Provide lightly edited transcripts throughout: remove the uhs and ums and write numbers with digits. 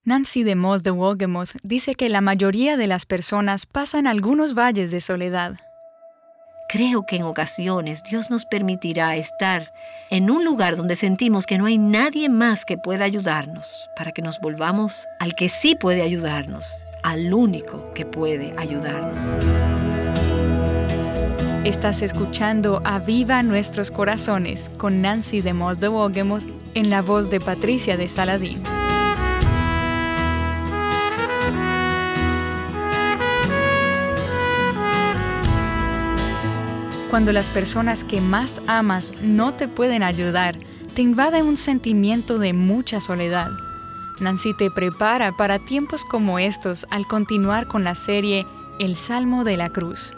Nancy DeMoss de Wolgemuth dice que la mayoría de las personas pasan algunos valles de soledad. Creo que en ocasiones Dios nos permitirá estar en un lugar donde sentimos que no hay nadie más que pueda ayudarnos, para que nos volvamos al que sí puede ayudarnos, al único que puede ayudarnos. Estás escuchando Aviva Nuestros Corazones con Nancy DeMoss de Wolgemuth en la voz de Patricia de Saladín. Cuando las personas que más amas no te pueden ayudar, te invade un sentimiento de mucha soledad. Nancy te prepara para tiempos como estos al continuar con la serie El Salmo de la Cruz.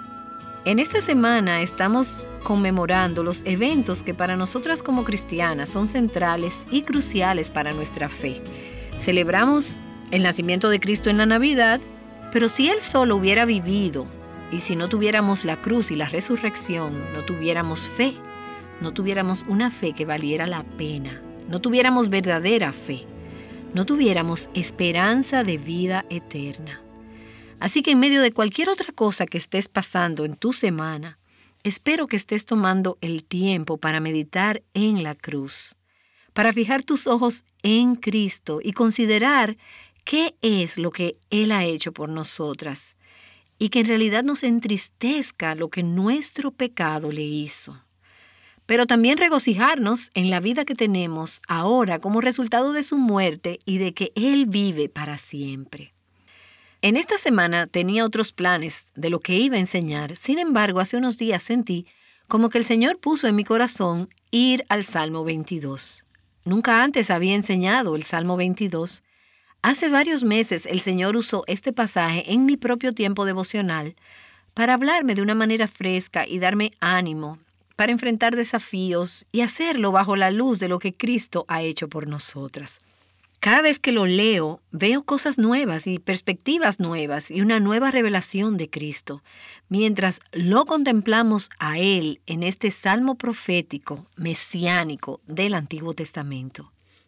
En esta semana estamos conmemorando los eventos que para nosotras como cristianas son centrales y cruciales para nuestra fe. Celebramos el nacimiento de Cristo en la Navidad, pero si Él solo hubiera vivido, y si no tuviéramos la cruz y la resurrección, no tuviéramos fe, no tuviéramos una fe que valiera la pena, no tuviéramos verdadera fe, no tuviéramos esperanza de vida eterna. Así que en medio de cualquier otra cosa que estés pasando en tu semana, espero que estés tomando el tiempo para meditar en la cruz, para fijar tus ojos en Cristo y considerar qué es lo que Él ha hecho por nosotras, y que en realidad nos entristezca lo que nuestro pecado le hizo. Pero también regocijarnos en la vida que tenemos ahora como resultado de su muerte y de que Él vive para siempre. En esta semana tenía otros planes de lo que iba a enseñar, sin embargo, hace unos días sentí como que el Señor puso en mi corazón ir al Salmo 22. Nunca antes había enseñado el Salmo 22. Hace varios meses el Señor usó este pasaje en mi propio tiempo devocional para hablarme de una manera fresca y darme ánimo para enfrentar desafíos y hacerlo bajo la luz de lo que Cristo ha hecho por nosotras. Cada vez que lo leo, veo cosas nuevas y perspectivas nuevas y una nueva revelación de Cristo, mientras lo contemplamos a Él en este salmo profético, mesiánico del Antiguo Testamento.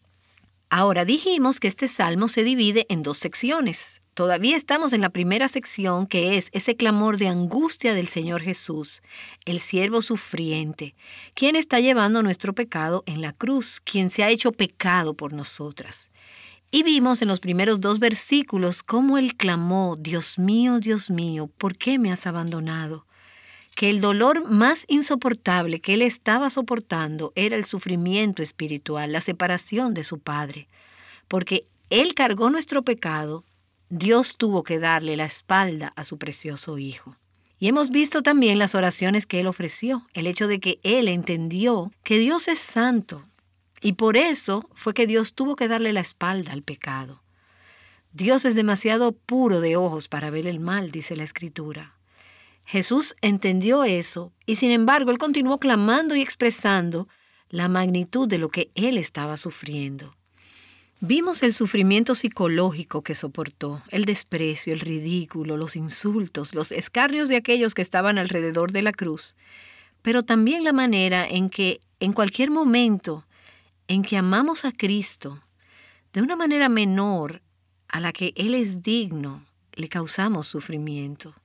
Ahora dijimos que este salmo se divide en dos secciones. Todavía estamos en la primera sección, que es ese clamor de angustia del Señor Jesús, el siervo sufriente, quien está llevando nuestro pecado en la cruz, quien se ha hecho pecado por nosotras. Y vimos en los primeros 2 versículos cómo Él clamó, Dios mío, ¿por qué me has abandonado? Que el dolor más insoportable que Él estaba soportando era el sufrimiento espiritual, la separación de su Padre. Porque Él cargó nuestro pecado, Dios tuvo que darle la espalda a su precioso Hijo. Y hemos visto también las oraciones que Él ofreció, el hecho de que Él entendió que Dios es santo, y por eso fue que Dios tuvo que darle la espalda al pecado. Dios es demasiado puro de ojos para ver el mal, dice la Escritura. Jesús entendió eso y sin embargo Él continuó clamando y expresando la magnitud de lo que Él estaba sufriendo. Vimos el sufrimiento psicológico que soportó, el desprecio, el ridículo, los insultos, los escarnios de aquellos que estaban alrededor de la cruz, pero también la manera en que en cualquier momento en que amamos a Cristo de una manera menor a la que Él es digno, le causamos sufrimiento.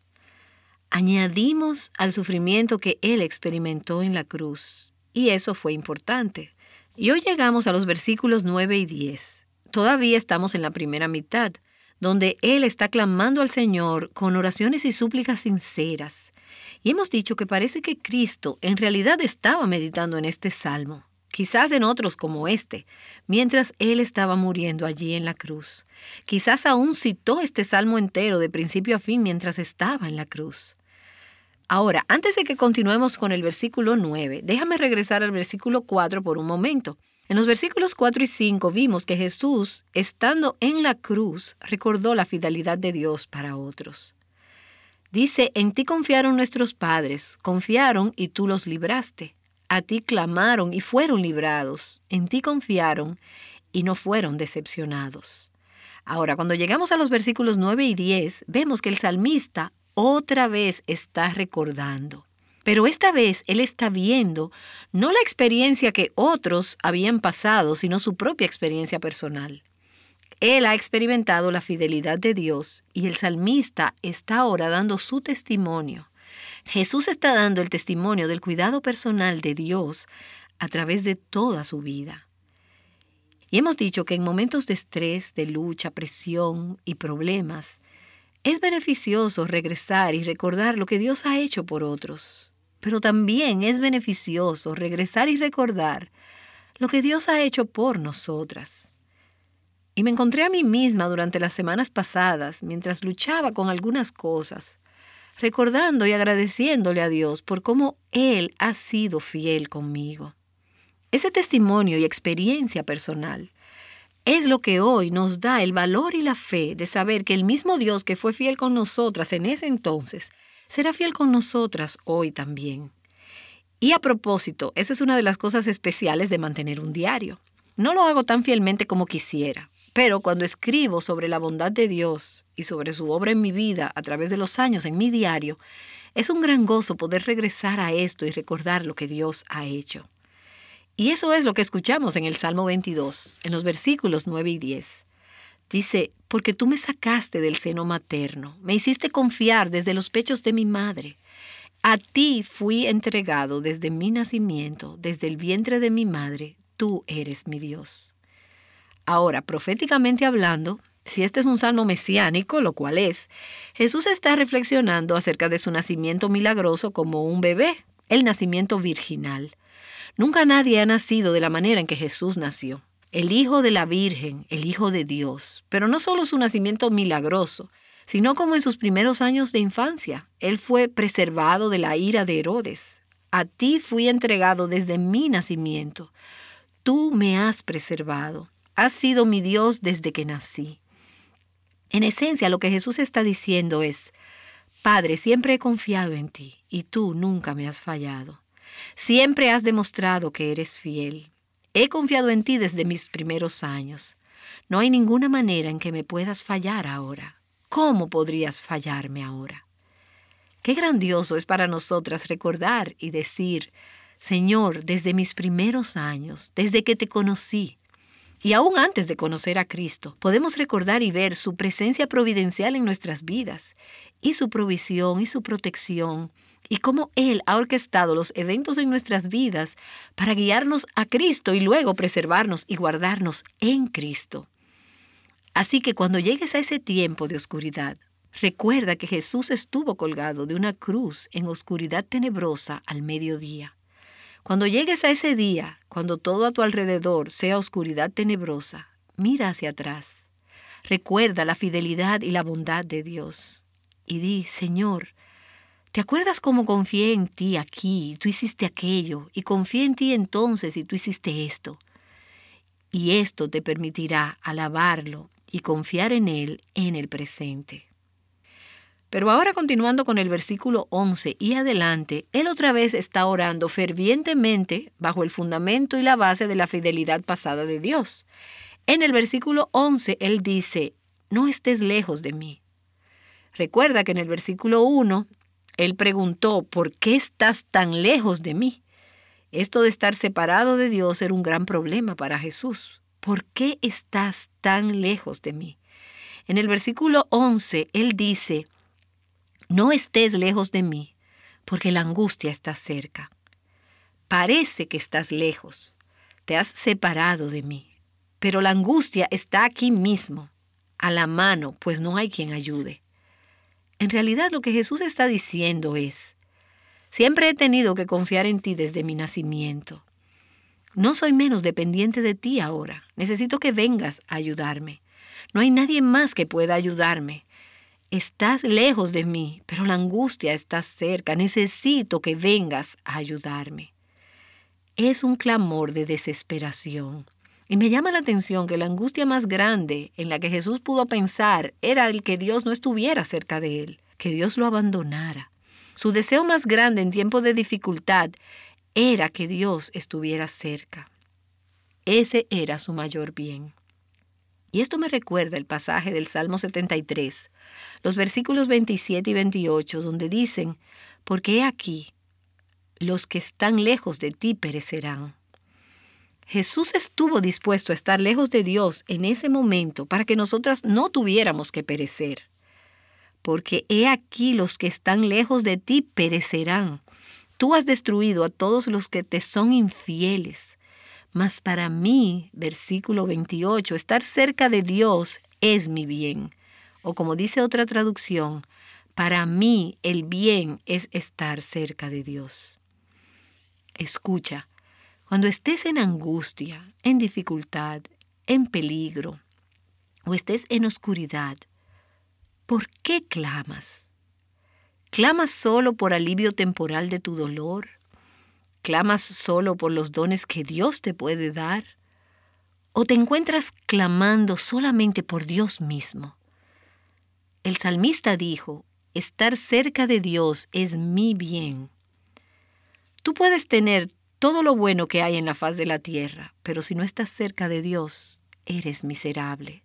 Añadimos al sufrimiento que Él experimentó en la cruz, y eso fue importante. Y hoy llegamos a los versículos 9 y 10. Todavía estamos en la primera mitad, donde Él está clamando al Señor con oraciones y súplicas sinceras. Y hemos dicho que parece que Cristo en realidad estaba meditando en este salmo, quizás en otros como este, mientras Él estaba muriendo allí en la cruz. Quizás aún citó este salmo entero de principio a fin mientras estaba en la cruz. Ahora, antes de que continuemos con el versículo 9, déjame regresar al versículo 4 por un momento. En los versículos 4 y 5 vimos que Jesús, estando en la cruz, recordó la fidelidad de Dios para otros. Dice, en ti confiaron nuestros padres, confiaron y tú los libraste. A ti clamaron y fueron librados. En ti confiaron y no fueron decepcionados. Ahora, cuando llegamos a los versículos 9 y 10, vemos que el salmista otra vez está recordando. Pero esta vez él está viendo no la experiencia que otros habían pasado, sino su propia experiencia personal. Él ha experimentado la fidelidad de Dios y el salmista está ahora dando su testimonio. Jesús está dando el testimonio del cuidado personal de Dios a través de toda su vida. Y hemos dicho que en momentos de estrés, de lucha, presión y problemas, es beneficioso regresar y recordar lo que Dios ha hecho por otros. Pero también es beneficioso regresar y recordar lo que Dios ha hecho por nosotras. Y me encontré a mí misma durante las semanas pasadas, mientras luchaba con algunas cosas, recordando y agradeciéndole a Dios por cómo Él ha sido fiel conmigo. Ese testimonio y experiencia personal es lo que hoy nos da el valor y la fe de saber que el mismo Dios que fue fiel con nosotras en ese entonces, será fiel con nosotras hoy también. Y a propósito, esa es una de las cosas especiales de mantener un diario. No lo hago tan fielmente como quisiera, pero cuando escribo sobre la bondad de Dios y sobre su obra en mi vida a través de los años en mi diario, es un gran gozo poder regresar a esto y recordar lo que Dios ha hecho. Y eso es lo que escuchamos en el Salmo 22, en los versículos 9 y 10. Dice, porque tú me sacaste del seno materno, me hiciste confiar desde los pechos de mi madre. A ti fui entregado desde mi nacimiento, desde el vientre de mi madre, tú eres mi Dios. Ahora, proféticamente hablando, si este es un salmo mesiánico, lo cual es, Jesús está reflexionando acerca de su nacimiento milagroso como un bebé, el nacimiento virginal. Nunca nadie ha nacido de la manera en que Jesús nació. El Hijo de la Virgen, el Hijo de Dios. Pero no solo su nacimiento milagroso, sino como en sus primeros años de infancia. Él fue preservado de la ira de Herodes. A ti fui entregado desde mi nacimiento. Tú me has preservado. Has sido mi Dios desde que nací. En esencia, lo que Jesús está diciendo es, Padre, siempre he confiado en ti y tú nunca me has fallado. Siempre has demostrado que eres fiel. He confiado en ti desde mis primeros años. No hay ninguna manera en que me puedas fallar ahora. ¿Cómo podrías fallarme ahora? Qué grandioso es para nosotras recordar y decir, Señor, desde mis primeros años, desde que te conocí, y aún antes de conocer a Cristo, podemos recordar y ver su presencia providencial en nuestras vidas, y su provisión y su protección, y cómo Él ha orquestado los eventos en nuestras vidas para guiarnos a Cristo y luego preservarnos y guardarnos en Cristo. Así que cuando llegues a ese tiempo de oscuridad, recuerda que Jesús estuvo colgado de una cruz en oscuridad tenebrosa al mediodía. Cuando llegues a ese día, cuando todo a tu alrededor sea oscuridad tenebrosa, mira hacia atrás. Recuerda la fidelidad y la bondad de Dios. Y di, Señor, ¿te acuerdas cómo confié en ti aquí y tú hiciste aquello? Y confié en ti entonces y tú hiciste esto. Y esto te permitirá alabarlo y confiar en Él en el presente. Pero ahora continuando con el versículo 11 y adelante, él otra vez está orando fervientemente bajo el fundamento y la base de la fidelidad pasada de Dios. En el versículo 11 él dice, no estés lejos de mí. Recuerda que en el versículo 1 él preguntó, ¿por qué estás tan lejos de mí? Esto de estar separado de Dios era un gran problema para Jesús. ¿Por qué estás tan lejos de mí? En el versículo 11 él dice, no estés lejos de mí, porque la angustia está cerca. Parece que estás lejos, te has separado de mí, pero la angustia está aquí mismo, a la mano, pues no hay quien ayude. En realidad lo que Jesús está diciendo es, siempre he tenido que confiar en ti desde mi nacimiento. No soy menos dependiente de ti ahora, necesito que vengas a ayudarme. No hay nadie más que pueda ayudarme. Estás lejos de mí, pero la angustia está cerca. Necesito que vengas a ayudarme. Es un clamor de desesperación. Y me llama la atención que la angustia más grande en la que Jesús pudo pensar era el que Dios no estuviera cerca de él, que Dios lo abandonara. Su deseo más grande en tiempo de dificultad era que Dios estuviera cerca. Ese era su mayor bien. Y esto me recuerda el pasaje del Salmo 73, los versículos 27 y 28, donde dicen, porque he aquí, los que están lejos de ti perecerán. Jesús estuvo dispuesto a estar lejos de Dios en ese momento para que nosotras no tuviéramos que perecer. Porque he aquí los que están lejos de ti perecerán. Tú has destruido a todos los que te son infieles. Mas para mí, versículo 28, estar cerca de Dios es mi bien. O como dice otra traducción, para mí el bien es estar cerca de Dios. Escucha, cuando estés en angustia, en dificultad, en peligro, o estés en oscuridad, ¿por qué clamas? ¿Clamas solo por alivio temporal de tu dolor? ¿Clamas solo por los dones que Dios te puede dar? ¿O te encuentras clamando solamente por Dios mismo? El salmista dijo, estar cerca de Dios es mi bien. Tú puedes tener todo lo bueno que hay en la faz de la tierra, pero si no estás cerca de Dios, eres miserable.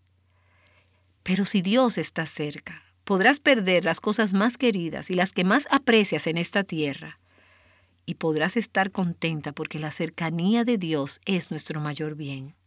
Pero si Dios está cerca, podrás perder las cosas más queridas y las que más aprecias en esta tierra. Y podrás estar contenta porque la cercanía de Dios es nuestro mayor bien.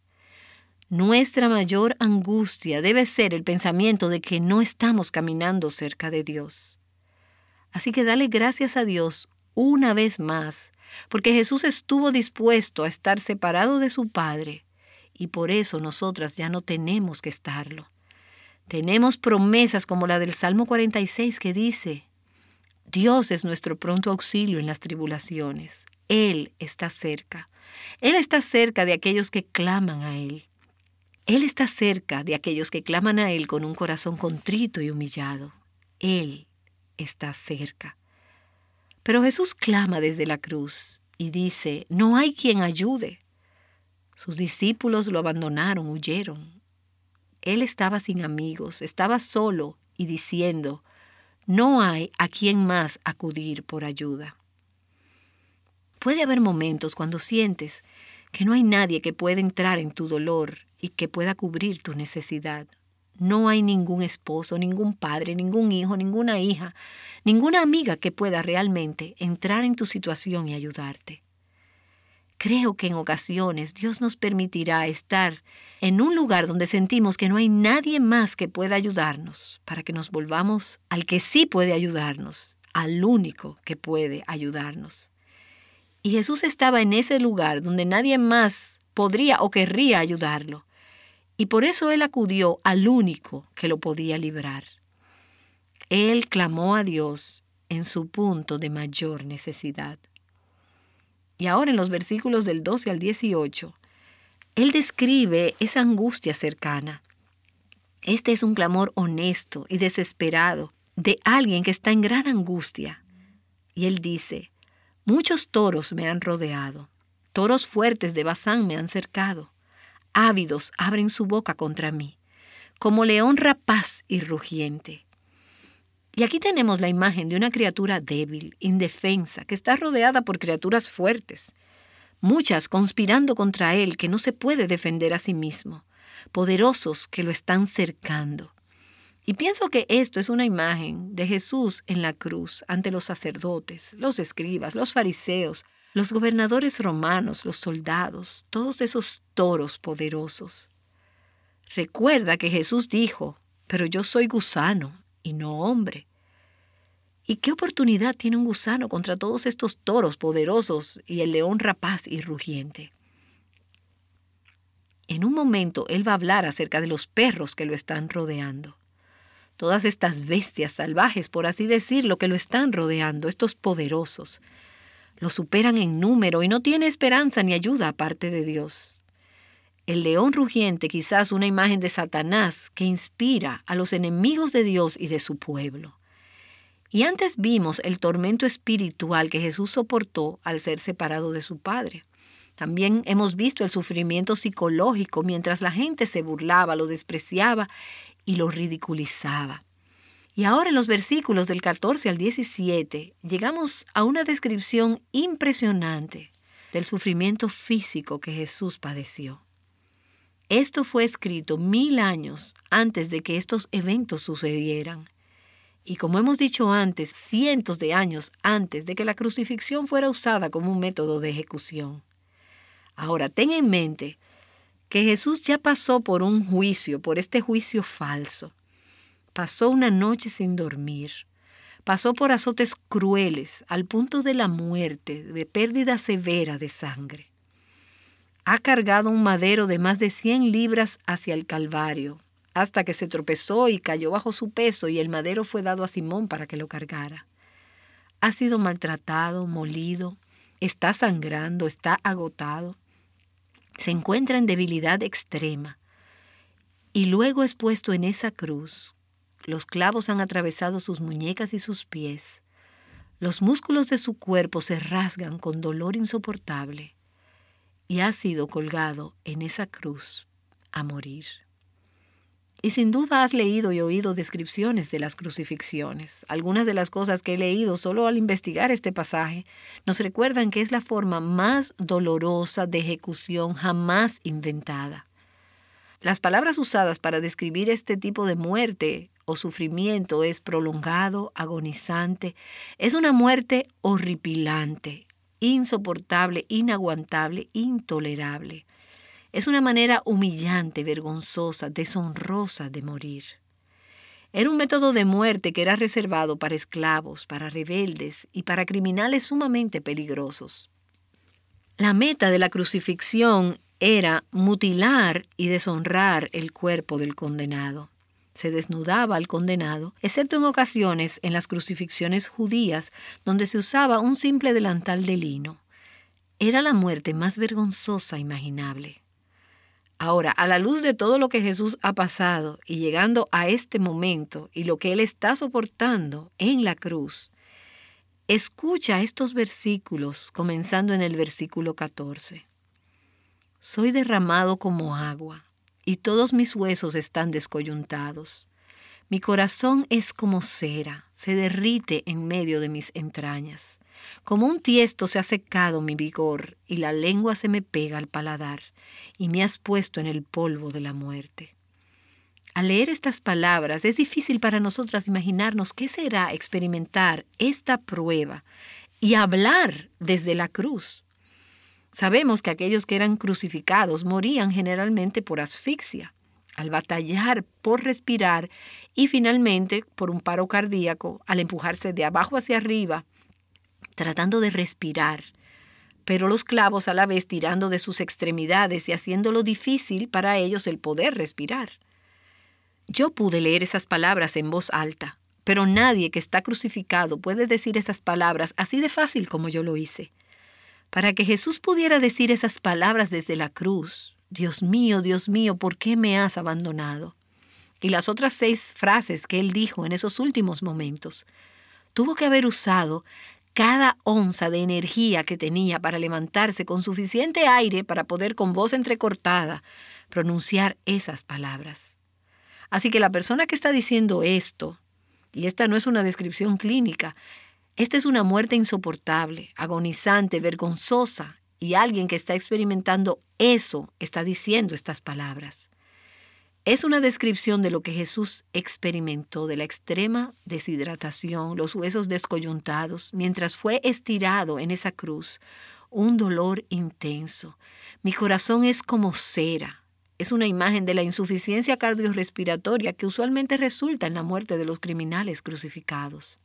Nuestra mayor angustia debe ser el pensamiento de que no estamos caminando cerca de Dios. Así que dale gracias a Dios una vez más, porque Jesús estuvo dispuesto a estar separado de su Padre, y por eso nosotras ya no tenemos que estarlo. Tenemos promesas como la del Salmo 46 que dice, Dios es nuestro pronto auxilio en las tribulaciones. Él está cerca. Él está cerca de aquellos que claman a Él. Él está cerca de aquellos que claman a Él con un corazón contrito y humillado. Él está cerca. Pero Jesús clama desde la cruz y dice, no hay quien ayude. Sus discípulos lo abandonaron, huyeron. Él estaba sin amigos, estaba solo y diciendo, no hay a quien más acudir por ayuda. Puede haber momentos cuando sientes que no hay nadie que pueda entrar en tu dolor y que pueda cubrir tu necesidad. No hay ningún esposo, ningún padre, ningún hijo, ninguna hija, ninguna amiga que pueda realmente entrar en tu situación y ayudarte. Creo que en ocasiones Dios nos permitirá estar en un lugar donde sentimos que no hay nadie más que pueda ayudarnos, para que nos volvamos al que sí puede ayudarnos, al único que puede ayudarnos. Y Jesús estaba en ese lugar donde nadie más podría o querría ayudarlo. Y por eso Él acudió al único que lo podía librar. Él clamó a Dios en su punto de mayor necesidad. Y ahora en los versículos del 12 al 18, Él describe esa angustia cercana. Este es un clamor honesto y desesperado de alguien que está en gran angustia. Y Él dice, muchos toros me han rodeado, toros fuertes de Basán me han cercado. Ávidos abren su boca contra mí, como león rapaz y rugiente. Y aquí tenemos la imagen de una criatura débil, indefensa, que está rodeada por criaturas fuertes, muchas conspirando contra él que no se puede defender a sí mismo, poderosos que lo están cercando. Y pienso que esto es una imagen de Jesús en la cruz ante los sacerdotes, los escribas, los fariseos, los gobernadores romanos, los soldados, todos esos toros poderosos. Recuerda que Jesús dijo, pero yo soy gusano y no hombre. ¿Y qué oportunidad tiene un gusano contra todos estos toros poderosos y el león rapaz y rugiente? En un momento Él va a hablar acerca de los perros que lo están rodeando. Todas estas bestias salvajes, por así decirlo, que lo están rodeando, estos poderosos. Lo superan en número y no tiene esperanza ni ayuda aparte de Dios. El león rugiente, quizás una imagen de Satanás que inspira a los enemigos de Dios y de su pueblo. Y antes vimos el tormento espiritual que Jesús soportó al ser separado de su Padre. También hemos visto el sufrimiento psicológico mientras la gente se burlaba, lo despreciaba y lo ridiculizaba. Y ahora en los versículos del 14 al 17 llegamos a una descripción impresionante del sufrimiento físico que Jesús padeció. Esto fue escrito 1000 años antes de que estos eventos sucedieran. Y como hemos dicho antes, cientos de años antes de que la crucifixión fuera usada como un método de ejecución. Ahora, ten en mente que Jesús ya pasó por un juicio, por este juicio falso. Pasó una noche sin dormir. Pasó por azotes crueles al punto de la muerte, de pérdida severa de sangre. Ha cargado un madero de más de 100 libras hacia el Calvario, hasta que se tropezó y cayó bajo su peso y el madero fue dado a Simón para que lo cargara. Ha sido maltratado, molido, está sangrando, está agotado. Se encuentra en debilidad extrema. Y luego es puesto en esa cruz. Los clavos han atravesado sus muñecas y sus pies. Los músculos de su cuerpo se rasgan con dolor insoportable. Y ha sido colgado en esa cruz a morir. Y sin duda has leído y oído descripciones de las crucifixiones. Algunas de las cosas que he leído solo al investigar este pasaje nos recuerdan que es la forma más dolorosa de ejecución jamás inventada. Las palabras usadas para describir este tipo de muerte o sufrimiento es prolongado, agonizante. Es una muerte horripilante, insoportable, inaguantable, intolerable. Es una manera humillante, vergonzosa, deshonrosa de morir. Era un método de muerte que era reservado para esclavos, para rebeldes y para criminales sumamente peligrosos. La meta de la crucifixión era mutilar y deshonrar el cuerpo del condenado. Se desnudaba al condenado, excepto en ocasiones en las crucifixiones judías, donde se usaba un simple delantal de lino. Era la muerte más vergonzosa imaginable. Ahora, a la luz de todo lo que Jesús ha pasado y llegando a este momento y lo que Él está soportando en la cruz, escucha estos versículos comenzando en el versículo 14. Soy derramado como agua y todos mis huesos están descoyuntados. Mi corazón es como cera, se derrite en medio de mis entrañas. Como un tiesto se ha secado mi vigor y la lengua se me pega al paladar y me has puesto en el polvo de la muerte. Al leer estas palabras es difícil para nosotras imaginarnos qué será experimentar esta prueba y hablar desde la cruz. Sabemos que aquellos que eran crucificados morían generalmente por asfixia, al batallar por respirar y finalmente por un paro cardíaco, al empujarse de abajo hacia arriba, tratando de respirar, pero los clavos a la vez tirando de sus extremidades y haciéndolo difícil para ellos el poder respirar. Yo pude leer esas palabras en voz alta, pero nadie que está crucificado puede decir esas palabras así de fácil como yo lo hice. Para que Jesús pudiera decir esas palabras desde la cruz, Dios mío, ¿por qué me has abandonado? Y las otras 6 frases que Él dijo en esos últimos momentos, tuvo que haber usado cada onza de energía que tenía para levantarse con suficiente aire para poder con voz entrecortada pronunciar esas palabras. Así que la persona que está diciendo esto, y esta no es una descripción clínica, esta es una muerte insoportable, agonizante, vergonzosa, y alguien que está experimentando eso está diciendo estas palabras. Es una descripción de lo que Jesús experimentó, de la extrema deshidratación, los huesos descoyuntados, mientras fue estirado en esa cruz, un dolor intenso. Mi corazón es como cera. Es una imagen de la insuficiencia cardiorrespiratoria que usualmente resulta en la muerte de los criminales crucificados.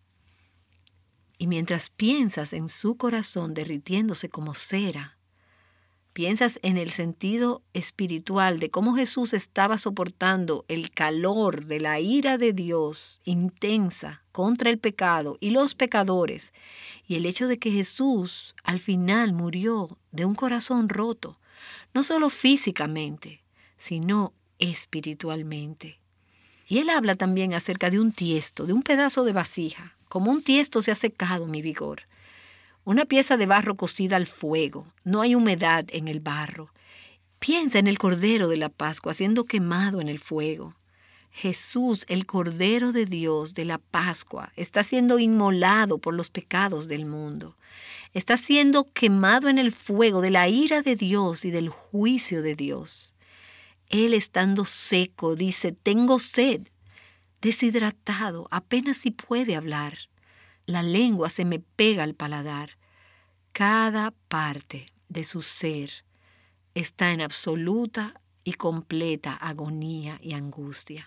Y mientras piensas en su corazón derritiéndose como cera, piensas en el sentido espiritual de cómo Jesús estaba soportando el calor de la ira de Dios intensa contra el pecado y los pecadores, y el hecho de que Jesús al final murió de un corazón roto, no solo físicamente, sino espiritualmente. Y Él habla también acerca de un tiesto, de un pedazo de vasija. Como un tiesto se ha secado mi vigor. Una pieza de barro cocida al fuego. No hay humedad en el barro. Piensa en el Cordero de la Pascua siendo quemado en el fuego. Jesús, el Cordero de Dios de la Pascua, está siendo inmolado por los pecados del mundo. Está siendo quemado en el fuego de la ira de Dios y del juicio de Dios. Él estando seco dice, tengo sed. Deshidratado, apenas si puede hablar. La lengua se me pega al paladar. Cada parte de su ser está en absoluta y completa agonía y angustia.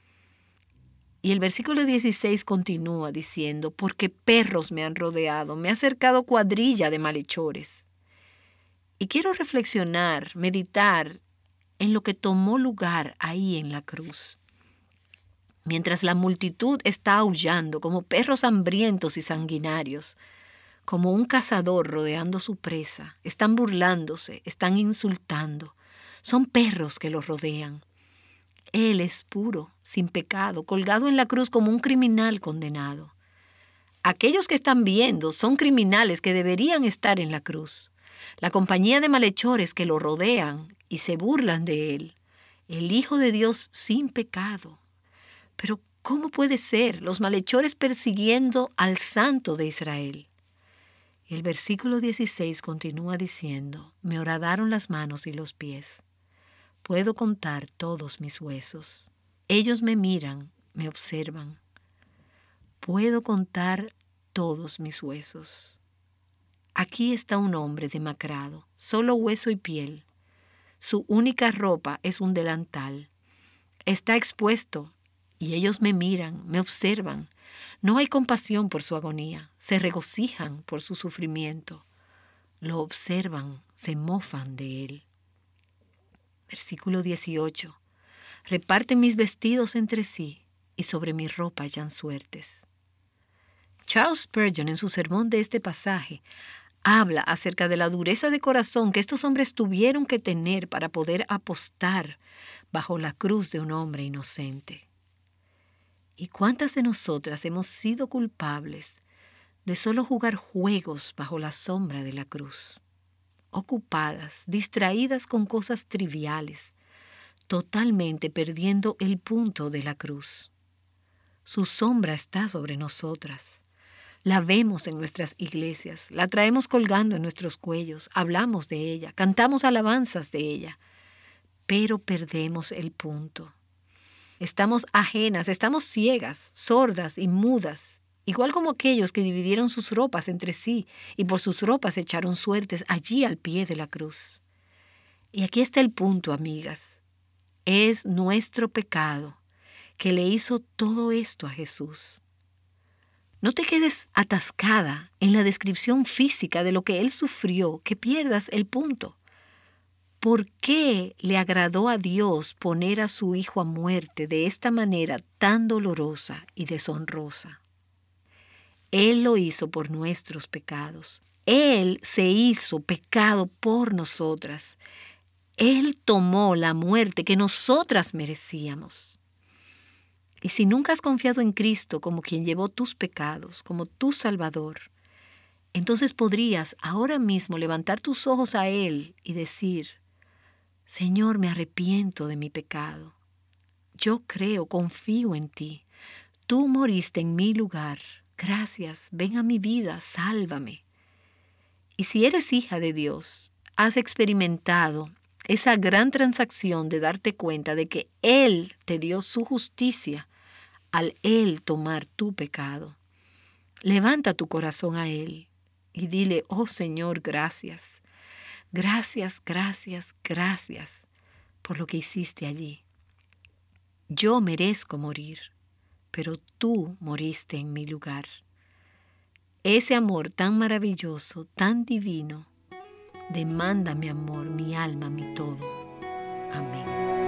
Y el versículo 16 continúa diciendo, porque perros me han rodeado, me ha cercado cuadrilla de malhechores. Y quiero reflexionar, meditar en lo que tomó lugar ahí en la cruz. Mientras la multitud está aullando como perros hambrientos y sanguinarios, como un cazador rodeando su presa, están burlándose, están insultando. Son perros que lo rodean. Él es puro, sin pecado, colgado en la cruz como un criminal condenado. Aquellos que están viendo son criminales que deberían estar en la cruz. La compañía de malhechores que lo rodean y se burlan de él. El Hijo de Dios sin pecado. Pero ¿cómo puede ser? Los malhechores persiguiendo al Santo de Israel. El versículo 16 continúa diciendo, me horadaron las manos y los pies. Puedo contar todos mis huesos. Ellos me miran, me observan. Puedo contar todos mis huesos. Aquí está un hombre demacrado, solo hueso y piel. Su única ropa es un delantal. Está expuesto y ellos me miran, me observan. No hay compasión por su agonía, se regocijan por su sufrimiento. Lo observan, se mofan de él. Versículo 18. Reparten mis vestidos entre sí y sobre mi ropa hallan suertes. Charles Spurgeon, en su sermón de este pasaje, habla acerca de la dureza de corazón que estos hombres tuvieron que tener para poder apostar bajo la cruz de un hombre inocente. ¿Y cuántas de nosotras hemos sido culpables de solo jugar juegos bajo la sombra de la cruz? Ocupadas, distraídas con cosas triviales, totalmente perdiendo el punto de la cruz. Su sombra está sobre nosotras. La vemos en nuestras iglesias, la traemos colgando en nuestros cuellos, hablamos de ella, cantamos alabanzas de ella, pero perdemos el punto. Estamos ajenas, estamos ciegas, sordas y mudas, igual como aquellos que dividieron sus ropas entre sí y por sus ropas echaron suertes allí al pie de la cruz. Y aquí está el punto, amigas. Es nuestro pecado que le hizo todo esto a Jesús. No te quedes atascada en la descripción física de lo que Él sufrió, que pierdas el punto. ¿Por qué le agradó a Dios poner a su Hijo a muerte de esta manera tan dolorosa y deshonrosa? Él lo hizo por nuestros pecados. Él se hizo pecado por nosotras. Él tomó la muerte que nosotras merecíamos. Y si nunca has confiado en Cristo como quien llevó tus pecados, como tu Salvador, entonces podrías ahora mismo levantar tus ojos a Él y decir, Señor, me arrepiento de mi pecado. Yo creo, confío en ti. Tú moriste en mi lugar. Gracias, ven a mi vida, sálvame. Y si eres hija de Dios, has experimentado esa gran transacción de darte cuenta de que Él te dio su justicia al Él tomar tu pecado. Levanta tu corazón a Él y dile, oh Señor, gracias. Gracias, gracias, gracias por lo que hiciste allí. Yo merezco morir, pero tú moriste en mi lugar. Ese amor tan maravilloso, tan divino, demanda mi amor, mi alma, mi todo. Amén.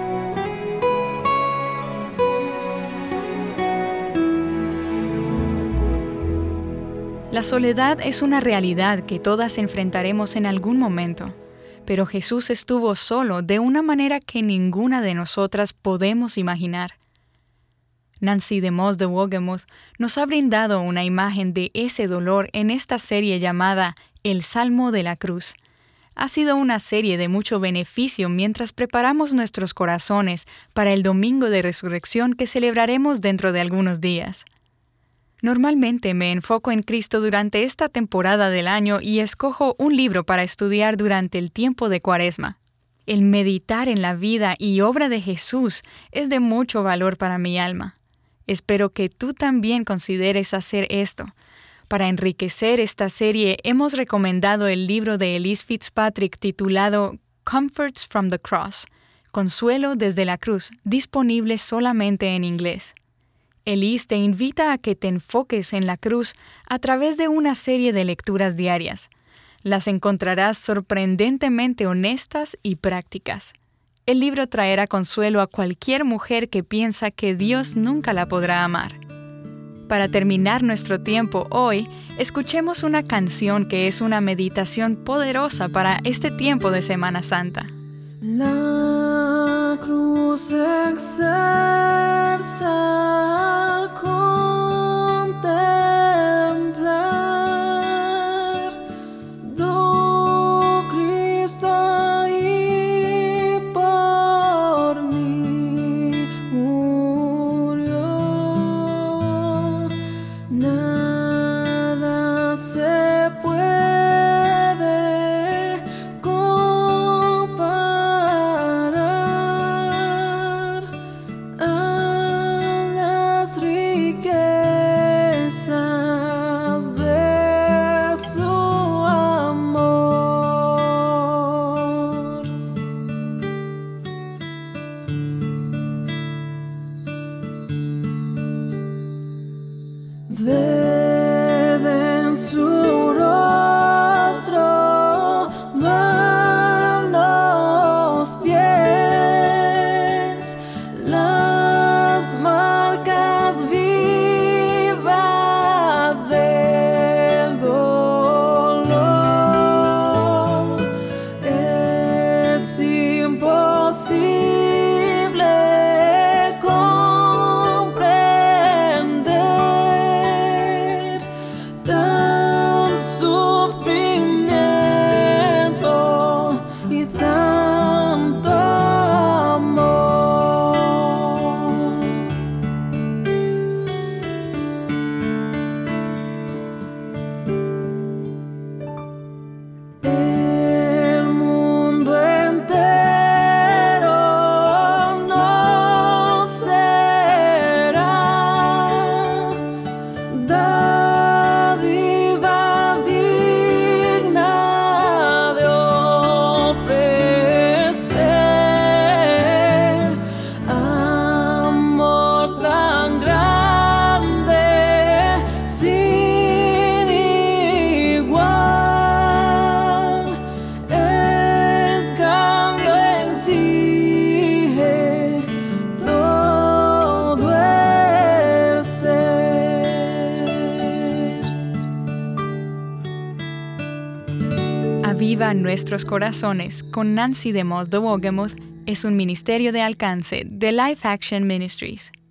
La soledad es una realidad que todas enfrentaremos en algún momento, pero Jesús estuvo solo de una manera que ninguna de nosotras podemos imaginar. Nancy DeMoss de Wogemuth nos ha brindado una imagen de ese dolor en esta serie llamada El Salmo de la Cruz. Ha sido una serie de mucho beneficio mientras preparamos nuestros corazones para el Domingo de Resurrección que celebraremos dentro de algunos días. Normalmente me enfoco en Cristo durante esta temporada del año y escojo un libro para estudiar durante el tiempo de Cuaresma. El meditar en la vida y obra de Jesús es de mucho valor para mi alma. Espero que tú también consideres hacer esto. Para enriquecer esta serie hemos recomendado el libro de Elyse Fitzpatrick titulado Comforts from the Cross, Consuelo desde la Cruz, disponible solamente en inglés. Elise te invita a que te enfoques en la cruz a través de una serie de lecturas diarias. Las encontrarás sorprendentemente honestas y prácticas. El libro traerá consuelo a cualquier mujer que piensa que Dios nunca la podrá amar. Para terminar nuestro tiempo hoy, escuchemos una canción que es una meditación poderosa para este tiempo de Semana Santa. La cruz excelsa al contemplar, do Cristo ahí por mí murió. Nada se puede comparar a las riquezas de su amor. Ved en su rostro manos, pies, las marcas vivas del dolor. Es imposible comprender tan sufrimiento y tanto amor. El mundo entero no será dádiva digna de ofrecer amor tan grande sin igual. En cambio exige todo el ser. Aviva nuestros corazones con Nancy DeMoss de Wogemuth es un ministerio de alcance de Life Action Ministries.